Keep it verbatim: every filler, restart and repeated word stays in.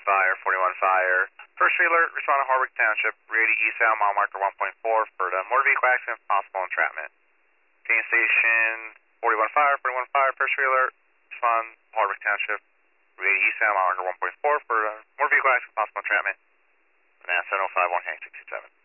Fire, forty-one Fire. First alert, respond to Harwick Township, radio eastbound, mile marker one point four for the motor vehicle accident, possible entrapment. Gain station, forty-one Fire, forty-one Fire, first alert, respond Harwick Township, radio eastbound, mile marker one point four for uh, motor vehicle accident, possible entrapment. Now seven oh five one, hang sixty-seven.